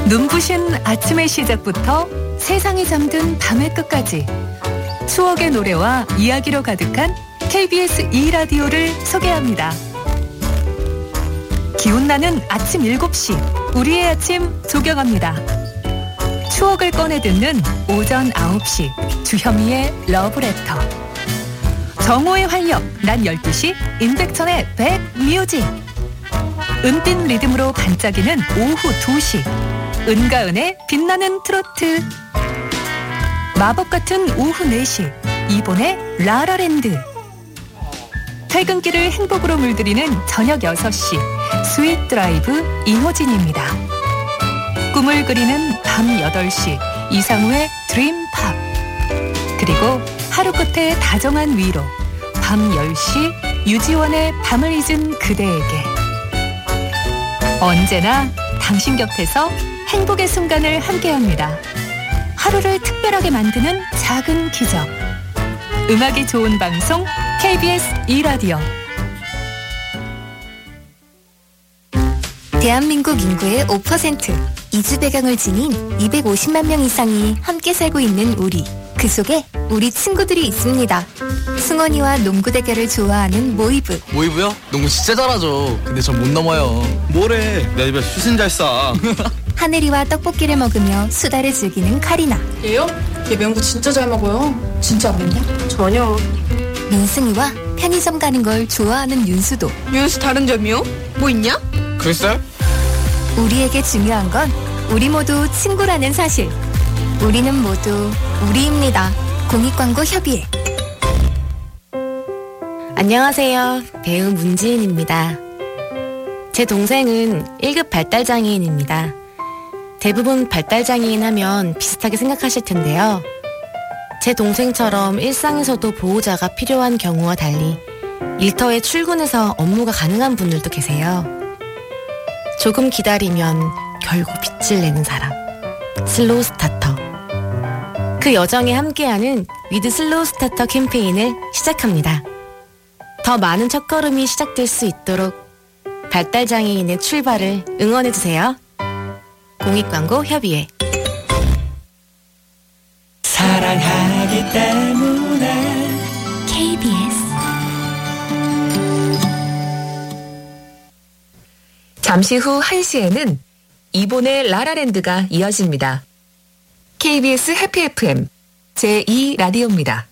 눈부신 아침의 시작부터 세상이 잠든 밤의 끝까지 추억의 노래와 이야기로 가득한 KBS 2라디오를 소개합니다. 기운나는 아침 7시 우리의 아침 조경합니다. 추억을 꺼내 듣는 오전 9시 주현미의 러브레터. 정오의 활력 난 12시 임백천의 백뮤직. 은빛 리듬으로 반짝이는 오후 2시 은가은의 빛나는 트로트. 마법 같은 오후 4시 이본의 라라랜드. 퇴근길을 행복으로 물들이는 저녁 6시 스윗 드라이브 이호진입니다. 꿈을 그리는 밤 8시 이상우의 드림팝. 그리고 하루 끝에 다정한 위로 밤 10시 유지원의 밤을 잊은 그대에게. 언제나 당신 곁에서 행복의 순간을 함께합니다. 하루를 특별하게 만드는 작은 기적. 음악이 좋은 방송 KBS 2라디오. 대한민국 인구의 5%, 이주 배경을 지닌 250만 명 이상이 함께 살고 있는 우리. 그 속에 우리 친구들이 있습니다. 승원이와 농구 대결을 좋아하는 모이브. 모이브요? 농구 진짜 잘하죠. 근데 전 못 넘어요. 뭐래, 내 집에 슛은 잘 쏴. 하늘이와 떡볶이를 먹으며 수다를 즐기는 카리나. 얘요? 얘 명구 진짜 잘 먹어요. 진짜 안 맵냐? 전혀. 민승이와 편의점 가는 걸 좋아하는 윤수도. 윤수 다른 점이요? 뭐 있냐? 글쎄? 우리에게 중요한 건 우리 모두 친구라는 사실. 우리는 모두 우리입니다. 공익광고협의회. 안녕하세요. 배우 문지은입니다. 제 동생은 1급 발달장애인입니다. 대부분 발달장애인 하면 비슷하게 생각하실 텐데요. 제 동생처럼 일상에서도 보호자가 필요한 경우와 달리 일터에 출근해서 업무가 가능한 분들도 계세요. 조금 기다리면 결국 빛을 내는 사람, 슬로우 스타터. 그 여정에 함께하는 위드 슬로우 스타터 캠페인을 시작합니다. 더 많은 첫걸음이 시작될 수 있도록 발달장애인의 출발을 응원해주세요. 공익광고협의회. 사랑하기 때문에 KBS. 잠시 후 1시에는 이본의 라라랜드가 이어집니다. KBS 해피 FM 제2라디오입니다.